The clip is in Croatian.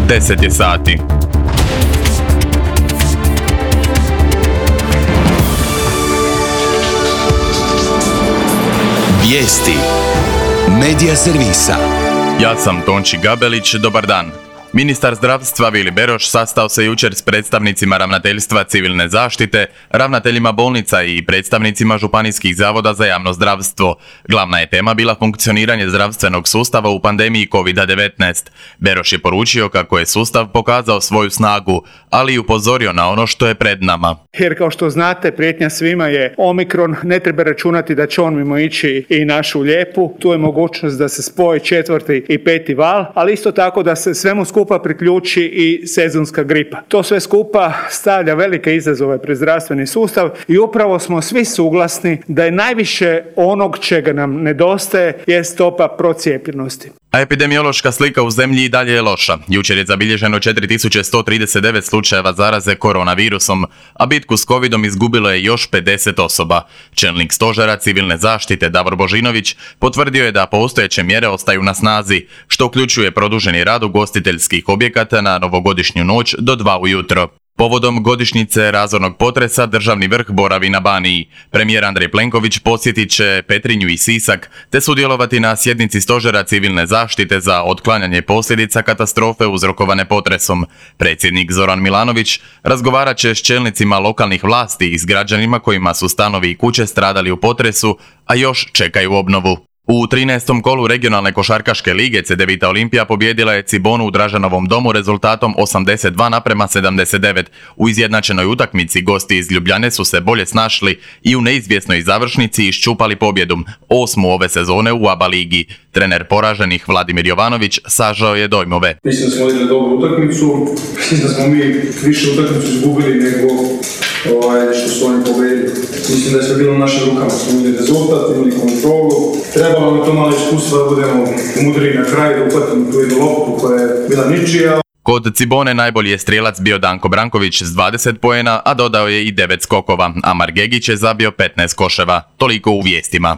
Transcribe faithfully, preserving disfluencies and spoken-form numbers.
deset je sati. Vijesti Medija servisa. Ja sam Tonči Gabelić, dobar dan. Ministar zdravstva Vili Beroš sastao se jučer s predstavnicima Ravnateljstva civilne zaštite, ravnateljima bolnica i predstavnicima županijskih zavoda za javno zdravstvo. Glavna je tema bila funkcioniranje zdravstvenog sustava u pandemiji kovid devetnaest. Beroš je poručio kako je sustav pokazao svoju snagu, ali i upozorio na ono što je pred nama. Jer kao što znate, prijetnja svima je Omikron, ne treba računati da će on mimo ići i našu Lijepu. Tu je mogućnost da se spoje četvrti i peti val, ali isto tako da se svemu skupa priključi i sezonska gripa. To sve skupa stavlja velike izazove pred zdravstveni sustav i upravo smo svi suglasni da je najviše onog čega nam nedostaje je stopa procijepljenosti. A epidemiološka slika u zemlji i dalje je loša. Jučer je zabilježeno četiri tisuće sto trideset devet slučajeva zaraze koronavirusom, a bitku s covidom izgubilo je još pedeset osoba. Čelnik stožera civilne zaštite Davor Božinović potvrdio je da postojeće mjere ostaju na snazi, što uključuje produženi rad ugostiteljskih objekata na novogodišnju noć do dva ujutro. Povodom godišnjice razornog potresa državni vrh boravi na Baniji. Premijer Andrej Plenković posjetit će Petrinju i Sisak te sudjelovati na sjednici stožera civilne zaštite za otklanjanje posljedica katastrofe uzrokovane potresom. Predsjednik Zoran Milanović razgovarat će s čelnicima lokalnih vlasti i s građanima kojima su stanovi i kuće stradali u potresu, a još čekaju obnovu. U trinaestom kolu regionalne košarkaške lige Cedevita Olimpija pobijedila je Cibonu u Dražanovom domu rezultatom osamdeset dva naprema sedamdeset devet. U izjednačenoj utakmici gosti iz Ljubljane su se bolje snašli i u neizvjesnoj završnici iščupali pobjedu, osmu ove sezone u A B A ligi. Trener poraženih Vladimir Jovanović sažao je dojmove. Mislim da smo odigrali dobru utakmicu, mislim da smo mi više utakmicu izgubili nego ovaj, što su oni pobedili. Mislim da je sve bilo u našim rukama, smo imali rezultat, imali kontrolu. Trebalo mi to malo iskustva da budemo mudri na kraju, da uplatimo tu jednu loptu koja je bila ničija. Kod Cibone najbolji je strijelac bio Danko Branković s dvadeset poena, a dodao je i devet skokova, a Margegić je zabio petnaest koševa. Toliko u vijestima.